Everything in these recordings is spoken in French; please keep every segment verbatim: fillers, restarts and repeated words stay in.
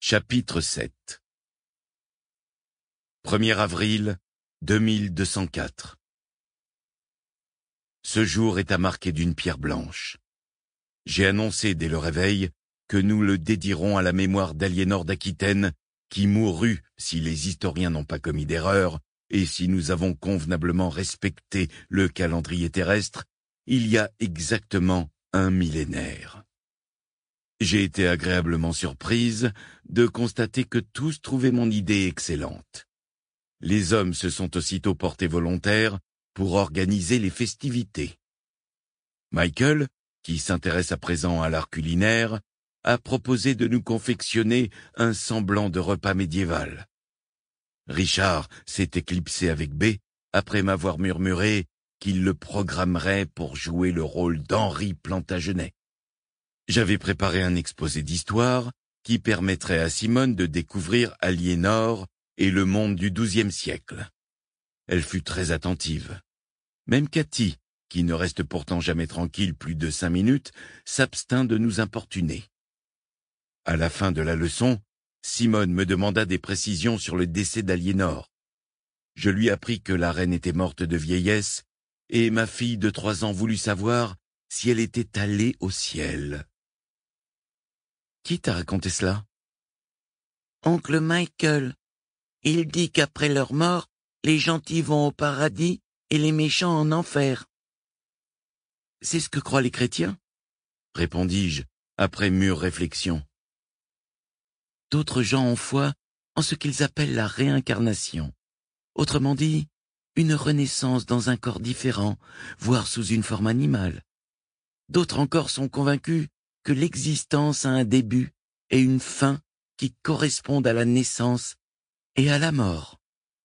Chapitre sept premier avril deux mille deux cent quatre. Ce jour est à marquer d'une pierre blanche. J'ai annoncé dès le réveil que nous le dédierons à la mémoire d'Aliénor d'Aquitaine, qui mourut, si les historiens n'ont pas commis d'erreur, et si nous avons convenablement respecté le calendrier terrestre, il y a exactement un millénaire. J'ai été agréablement surprise de constater que tous trouvaient mon idée excellente. Les hommes se sont aussitôt portés volontaires pour organiser les festivités. Michael, qui s'intéresse à présent à l'art culinaire, a proposé de nous confectionner un semblant de repas médiéval. Richard s'est éclipsé avec B après m'avoir murmuré qu'il le programmerait pour jouer le rôle d'Henri Plantagenet. J'avais préparé un exposé d'histoire qui permettrait à Simone de découvrir Aliénor et le monde du douzième siècle. Elle fut très attentive. Même Cathy, qui ne reste pourtant jamais tranquille plus de cinq minutes, s'abstint de nous importuner. À la fin de la leçon, Simone me demanda des précisions sur le décès d'Aliénor. Je lui appris que la reine était morte de vieillesse, et ma fille de trois ans voulut savoir si elle était allée au ciel. Qui t'a raconté cela? Oncle Michael. Il dit qu'après leur mort, les gentils vont au paradis et les méchants en enfer. C'est ce que croient les chrétiens, répondis-je, après mûre réflexion. D'autres gens ont foi en ce qu'ils appellent la réincarnation. Autrement dit, une renaissance dans un corps différent, voire sous une forme animale. D'autres encore sont convaincus que l'existence a un début et une fin qui correspondent à la naissance et à la mort.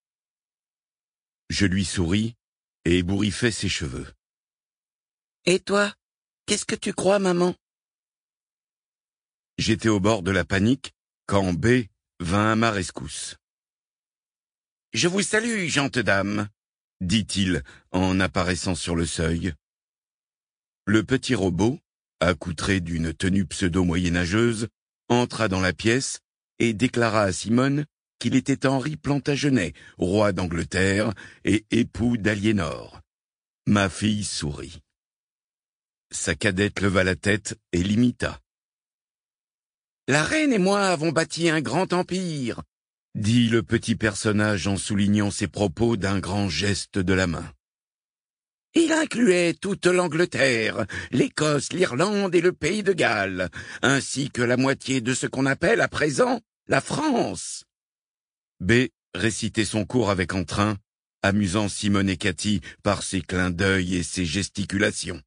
Je lui souris et ébouriffai ses cheveux. Et toi, qu'est-ce que tu crois, maman? J'étais au bord de la panique quand B vint à ma rescousse. « Je vous salue, gentes dames, » dit-il en apparaissant sur le seuil. Le petit robot, accoutré d'une tenue pseudo-moyenâgeuse, entra dans la pièce et déclara à Simone qu'il était Henri Plantagenet, roi d'Angleterre et époux d'Aliénor. Ma fille sourit. Sa cadette leva la tête et l'imita. « La reine et moi avons bâti un grand empire, » dit le petit personnage en soulignant ses propos d'un grand geste de la main. Il incluait toute l'Angleterre, l'Écosse, l'Irlande et le pays de Galles, ainsi que la moitié de ce qu'on appelle à présent la France. B récitait son cours avec entrain, amusant Simone et Cathy par ses clins d'œil et ses gesticulations.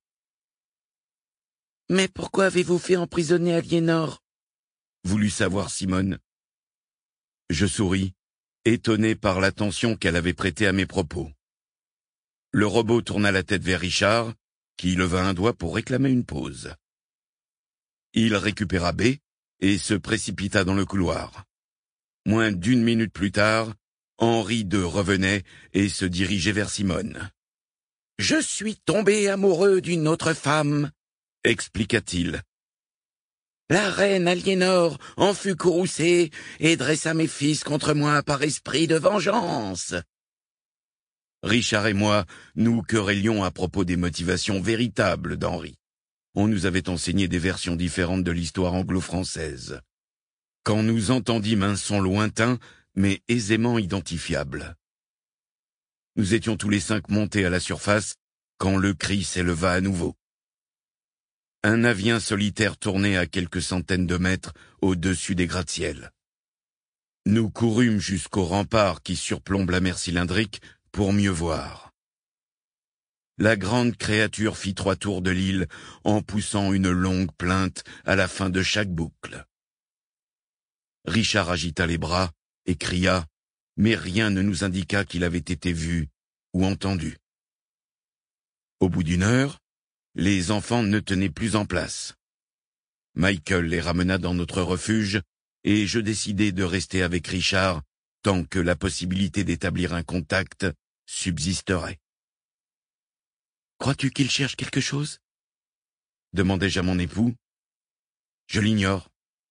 « Mais pourquoi avez-vous fait emprisonner Aliénor » voulut savoir Simone. Je souris, étonné par l'attention qu'elle avait prêtée à mes propos. Le robot tourna la tête vers Richard, qui leva un doigt pour réclamer une pause. Il récupéra B et se précipita dans le couloir. Moins d'une minute plus tard, Henri deux revenait et se dirigeait vers Simone. « Je suis tombé amoureux d'une autre femme, » expliqua-t-il. La reine Aliénor en fut courroucée et dressa mes fils contre moi par esprit de vengeance. Richard et moi nous querellions à propos des motivations véritables d'Henri. On nous avait enseigné des versions différentes de l'histoire anglo-française. Quand nous entendîmes un son lointain, mais aisément identifiable. Nous étions tous les cinq montés à la surface quand le cri s'éleva à nouveau. Un navire solitaire tournait à quelques centaines de mètres au-dessus des gratte-ciel. Nous courûmes jusqu'au rempart qui surplombe la mer cylindrique pour mieux voir. La grande créature fit trois tours de l'île en poussant une longue plainte à la fin de chaque boucle. Richard agita les bras et cria, mais rien ne nous indiqua qu'il avait été vu ou entendu. Au bout d'une heure, les enfants ne tenaient plus en place. Michael les ramena dans notre refuge et je décidai de rester avec Richard tant que la possibilité d'établir un contact subsisterait. « Crois-tu qu'il cherche quelque chose ?» demandai-je à mon époux. « Je l'ignore. »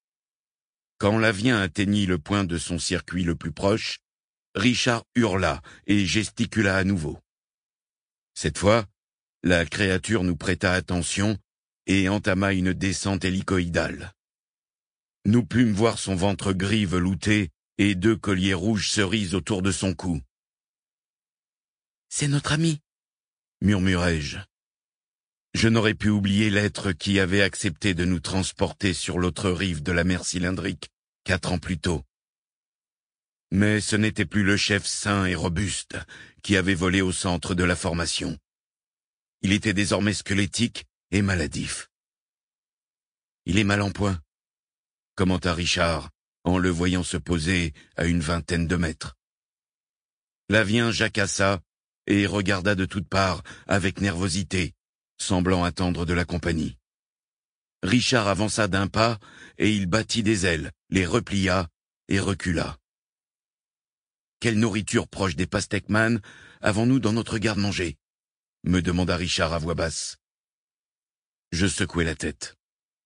Quand l'avion atteignit le point de son circuit le plus proche, Richard hurla et gesticula à nouveau. Cette fois, la créature nous prêta attention et entama une descente hélicoïdale. Nous pûmes voir son ventre gris velouté et deux colliers rouges cerises autour de son cou. « C'est notre ami » murmurai-je. Je n'aurais pu oublier l'être qui avait accepté de nous transporter sur l'autre rive de la mer cylindrique quatre ans plus tôt. Mais ce n'était plus le chef sain et robuste qui avait volé au centre de la formation. Il était désormais squelettique et maladif. « Il est mal en point », commenta Richard, en le voyant se poser à une vingtaine de mètres. L'avion jacassa et regarda de toutes parts avec nervosité, semblant attendre de la compagnie. Richard avança d'un pas et il battit des ailes, les replia et recula. Quelle nourriture proche des pastèques-man avons-nous dans notre garde-manger ? Me demanda Richard à voix basse. Je secouai la tête.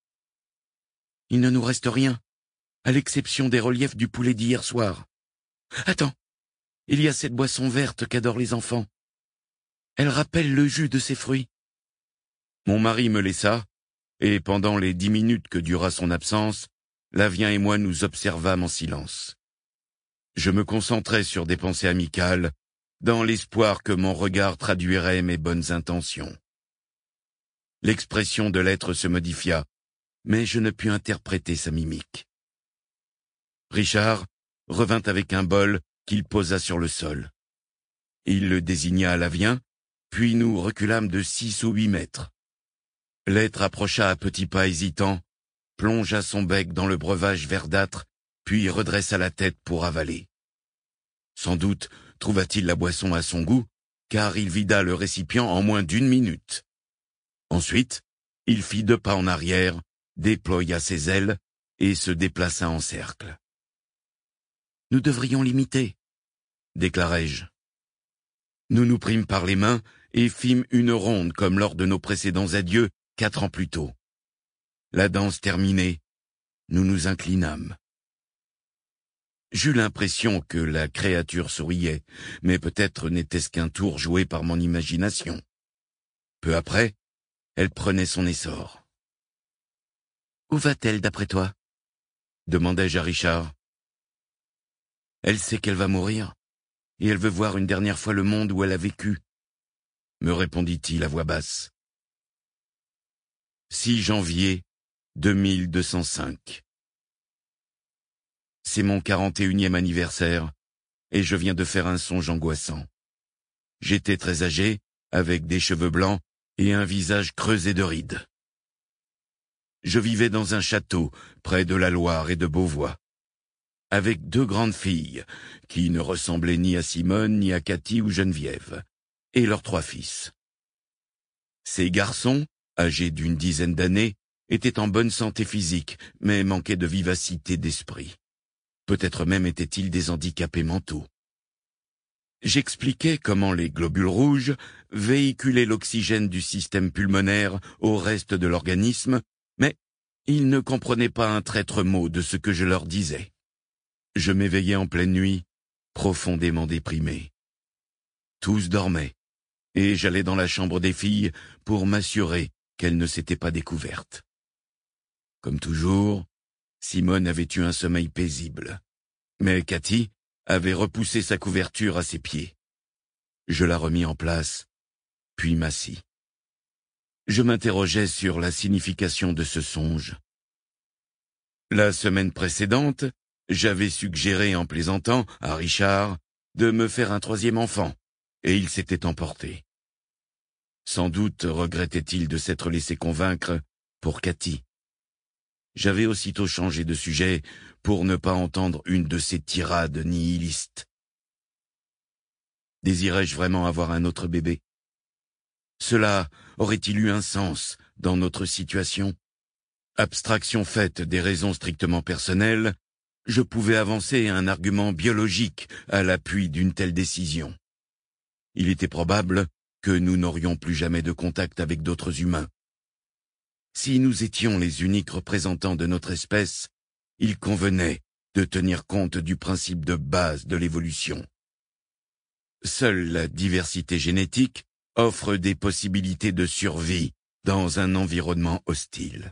Il ne nous reste rien, à l'exception des reliefs du poulet d'hier soir. Attends, il y a cette boisson verte qu'adorent les enfants. Elle rappelle le jus de ces fruits. Mon mari me laissa, et pendant les dix minutes que dura son absence, l'avion et moi nous observâmes en silence. Je me concentrais sur des pensées amicales, dans l'espoir que mon regard traduirait mes bonnes intentions. L'expression de l'être se modifia, mais je ne pus interpréter sa mimique. Richard revint avec un bol qu'il posa sur le sol. Il le désigna à l'avion, puis nous reculâmes de six ou huit mètres. L'être approcha à petits pas hésitants, plongea son bec dans le breuvage verdâtre, puis redressa la tête pour avaler. Sans doute trouva-t-il la boisson à son goût, car il vida le récipient en moins d'une minute. Ensuite, il fit deux pas en arrière, déploya ses ailes et se déplaça en cercle. « Nous devrions l'imiter », déclarai-je. Nous nous prîmes par les mains et fîmes une ronde comme lors de nos précédents adieux quatre ans plus tôt. La danse terminée, nous nous inclinâmes. J'eus l'impression que la créature souriait, mais peut-être n'était-ce qu'un tour joué par mon imagination. Peu après, elle prenait son essor. « Où va-t-elle d'après toi ?» demandai-je à Richard. « Elle sait qu'elle va mourir, et elle veut voir une dernière fois le monde où elle a vécu, » me répondit-il à voix basse. six janvier deux mille deux cent cinq. C'est mon quarante et unième anniversaire, et je viens de faire un songe angoissant. J'étais très âgé, avec des cheveux blancs et un visage creusé de rides. Je vivais dans un château, près de la Loire et de Beauvois, avec deux grandes filles, qui ne ressemblaient ni à Simone, ni à Cathy ou Geneviève, et leurs trois fils. Ces garçons, âgés d'une dizaine d'années, étaient en bonne santé physique, mais manquaient de vivacité d'esprit. Peut-être même étaient-ils des handicapés mentaux. J'expliquais comment les globules rouges véhiculaient l'oxygène du système pulmonaire au reste de l'organisme, mais ils ne comprenaient pas un traître mot de ce que je leur disais. Je m'éveillais en pleine nuit, profondément déprimé. Tous dormaient, et j'allais dans la chambre des filles pour m'assurer qu'elles ne s'étaient pas découvertes. Comme toujours, Simone avait eu un sommeil paisible, mais Cathy avait repoussé sa couverture à ses pieds. Je la remis en place, puis m'assis. Je m'interrogeais sur la signification de ce songe. La semaine précédente, j'avais suggéré en plaisantant à Richard de me faire un troisième enfant, et il s'était emporté. Sans doute regrettait-il de s'être laissé convaincre pour Cathy. J'avais aussitôt changé de sujet pour ne pas entendre une de ces tirades nihilistes. Désirais-je vraiment avoir un autre bébé? Cela aurait-il eu un sens dans notre situation? Abstraction faite des raisons strictement personnelles, je pouvais avancer un argument biologique à l'appui d'une telle décision. Il était probable que nous n'aurions plus jamais de contact avec d'autres humains. Si nous étions les uniques représentants de notre espèce, il convenait de tenir compte du principe de base de l'évolution. Seule la diversité génétique offre des possibilités de survie dans un environnement hostile.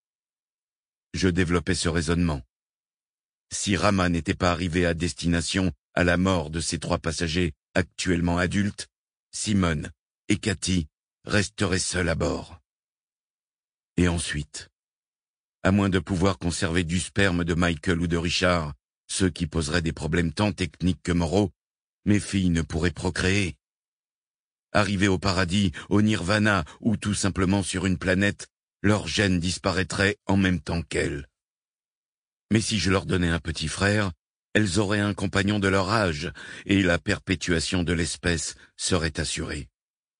Je développais ce raisonnement. Si Rama n'était pas arrivé à destination à la mort de ses trois passagers actuellement adultes, Simone et Cathy resteraient seuls à bord. Et ensuite, à moins de pouvoir conserver du sperme de Michael ou de Richard, ce qui poserait des problèmes tant techniques que moraux, mes filles ne pourraient procréer. Arrivées au paradis, au nirvana ou tout simplement sur une planète, leurs gènes disparaîtraient en même temps qu'elles. Mais si je leur donnais un petit frère, elles auraient un compagnon de leur âge et la perpétuation de l'espèce serait assurée.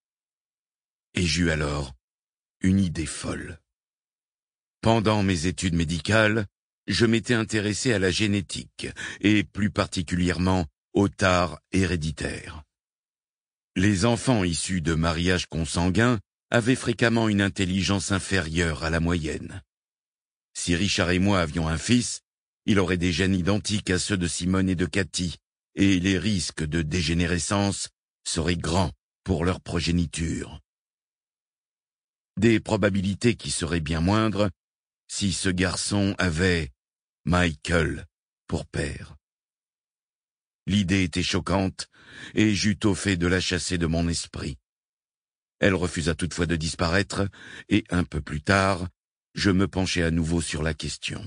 Et j'eus alors une idée folle. Pendant mes études médicales, je m'étais intéressé à la génétique et plus particulièrement aux tares héréditaires. Les enfants issus de mariages consanguins avaient fréquemment une intelligence inférieure à la moyenne. Si Richard et moi avions un fils, il aurait des gènes identiques à ceux de Simone et de Cathy, et les risques de dégénérescence seraient grands pour leur progéniture. Des probabilités qui seraient bien moindres si ce garçon avait Michael pour père. L'idée était choquante, et j'eus tôt fait de la chasser de mon esprit. Elle refusa toutefois de disparaître, et un peu plus tard, je me penchai à nouveau sur la question.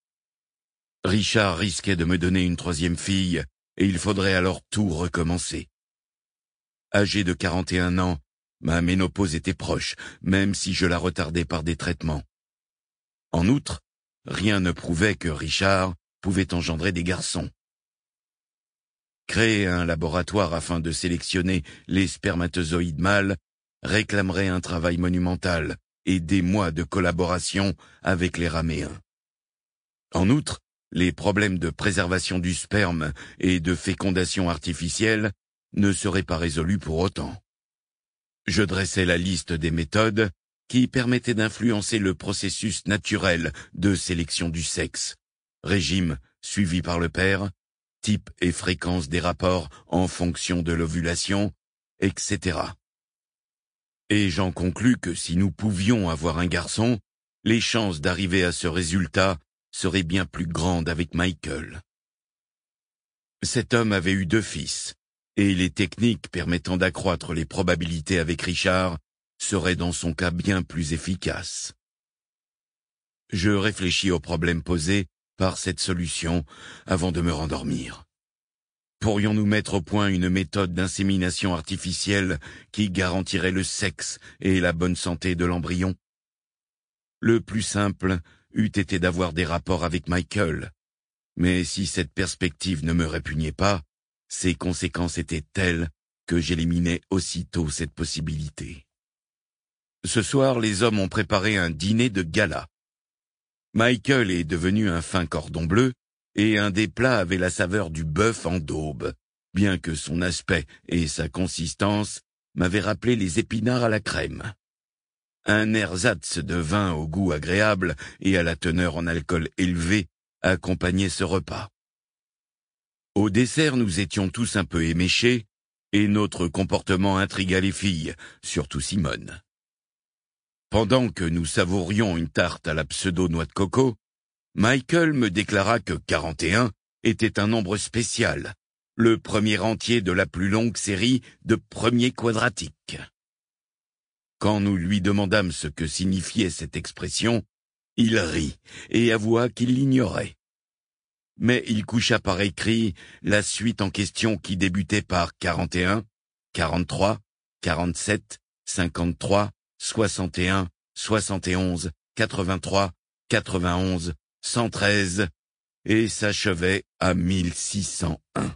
Richard risquait de me donner une troisième fille, et il faudrait alors tout recommencer. Âgé de quarante et un ans, ma ménopause était proche, même si je la retardais par des traitements. En outre, rien ne prouvait que Richard pouvait engendrer des garçons. Créer un laboratoire afin de sélectionner les spermatozoïdes mâles réclamerait un travail monumental et des mois de collaboration avec les raméens. En outre, les problèmes de préservation du sperme et de fécondation artificielle ne seraient pas résolus pour autant. Je dressai la liste des méthodes qui permettaient d'influencer le processus naturel de sélection du sexe, régime suivi par le père, type et fréquence des rapports en fonction de l'ovulation, et cetera. Et j'en conclus que si nous pouvions avoir un garçon, les chances d'arriver à ce résultat seraient bien plus grandes avec Michael. Cet homme avait eu deux fils, et les techniques permettant d'accroître les probabilités avec Richard seraient dans son cas bien plus efficaces. Je réfléchis au problème posé par cette solution avant de me rendormir. Pourrions-nous mettre au point une méthode d'insémination artificielle qui garantirait le sexe et la bonne santé de l'embryon? Le plus simple eût été d'avoir des rapports avec Michael, mais si cette perspective ne me répugnait pas, ses conséquences étaient telles que j'éliminais aussitôt cette possibilité. Ce soir, les hommes ont préparé un dîner de gala. Michael est devenu un fin cordon bleu, et un des plats avait la saveur du bœuf en daube, bien que son aspect et sa consistance m'avaient rappelé les épinards à la crème. Un ersatz de vin au goût agréable et à la teneur en alcool élevée accompagnait ce repas. Au dessert, nous étions tous un peu éméchés, et notre comportement intrigua les filles, surtout Simone. Pendant que nous savourions une tarte à la pseudo-noix de coco, Michael me déclara que quarante et un était un nombre spécial, le premier entier de la plus longue série de premiers quadratiques. Quand nous lui demandâmes ce que signifiait cette expression, il rit et avoua qu'il l'ignorait. Mais il coucha par écrit la suite en question qui débutait par quarante et un, quarante-trois, quarante-sept, cinquante-trois, soixante et un, soixante et onze, quatre-vingt-trois, quatre-vingt-onze, cent treize, et s'achevait à mille six cent un.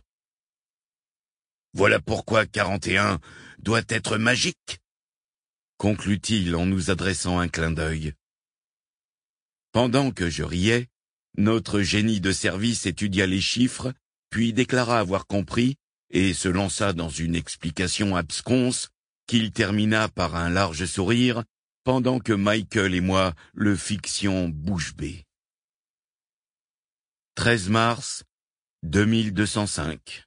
Voilà pourquoi quarante et un doit être magique, conclut-il en nous adressant un clin d'œil. Pendant que je riais, notre génie de service étudia les chiffres, puis déclara avoir compris, et se lança dans une explication absconse, qu'il termina par un large sourire, pendant que Michael et moi le fixions bouche bée. treize mars deux mille deux cent cinq.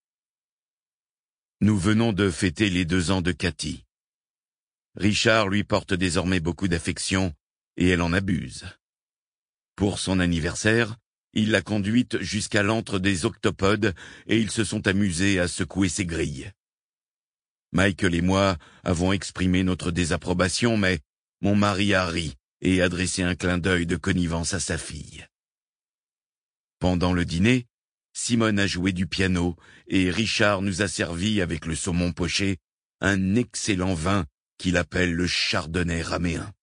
Nous venons de fêter les deux ans de Cathy. Richard lui porte désormais beaucoup d'affection et elle en abuse. Pour son anniversaire, il l'a conduite jusqu'à l'antre des octopodes et ils se sont amusés à secouer ses grilles. Michael et moi avons exprimé notre désapprobation, mais mon mari a ri et adressé un clin d'œil de connivence à sa fille. Pendant le dîner, Simone a joué du piano et Richard nous a servi avec le saumon poché un excellent vin qu'il appelle le chardonnay raméen.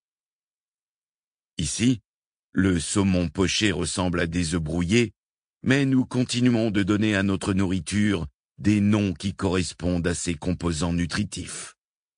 Ici, le saumon poché ressemble à des œufs brouillés, mais nous continuons de donner à notre nourriture des noms qui correspondent à ses composants nutritifs.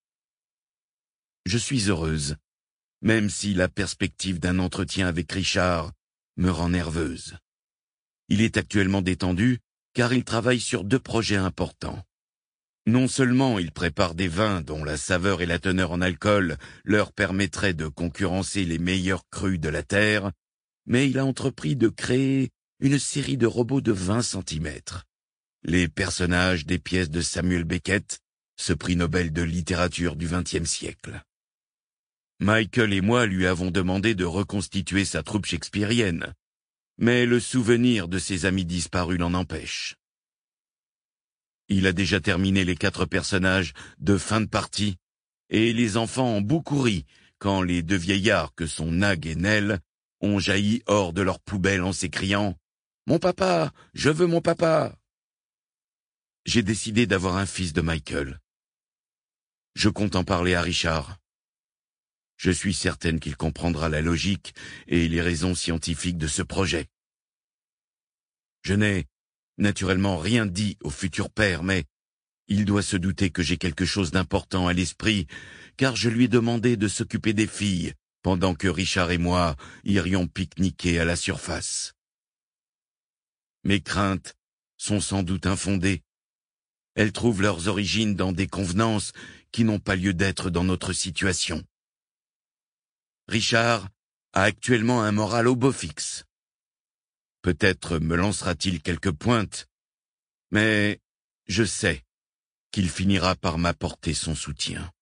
Je suis heureuse, même si la perspective d'un entretien avec Richard me rend nerveuse. Il est actuellement détendu car il travaille sur deux projets importants. Non seulement il prépare des vins dont la saveur et la teneur en alcool leur permettraient de concurrencer les meilleurs crus de la Terre, mais il a entrepris de créer une série de robots de vingt centimètres. Les personnages des pièces de Samuel Beckett, ce prix Nobel de littérature du vingtième siècle. Michael et moi lui avons demandé de reconstituer sa troupe shakespearienne, mais le souvenir de ses amis disparus l'en empêche. Il a déjà terminé les quatre personnages de fin de partie, et les enfants ont beaucoup ri quand les deux vieillards que sont Nag et Nell ont jailli hors de leur poubelle en s'écriant « Mon papa, je veux mon papa !» J'ai décidé d'avoir un fils de Michael. Je compte en parler à Richard. Je suis certaine qu'il comprendra la logique et les raisons scientifiques de ce projet. Je n'ai naturellement rien dit au futur père, mais il doit se douter que j'ai quelque chose d'important à l'esprit, car je lui ai demandé de s'occuper des filles, pendant que Richard et moi irions pique-niquer à la surface. Mes craintes sont sans doute infondées. Elles trouvent leurs origines dans des convenances qui n'ont pas lieu d'être dans notre situation. Richard a actuellement un moral au beau fixe. Peut-être me lancera-t-il quelques pointes, mais je sais qu'il finira par m'apporter son soutien.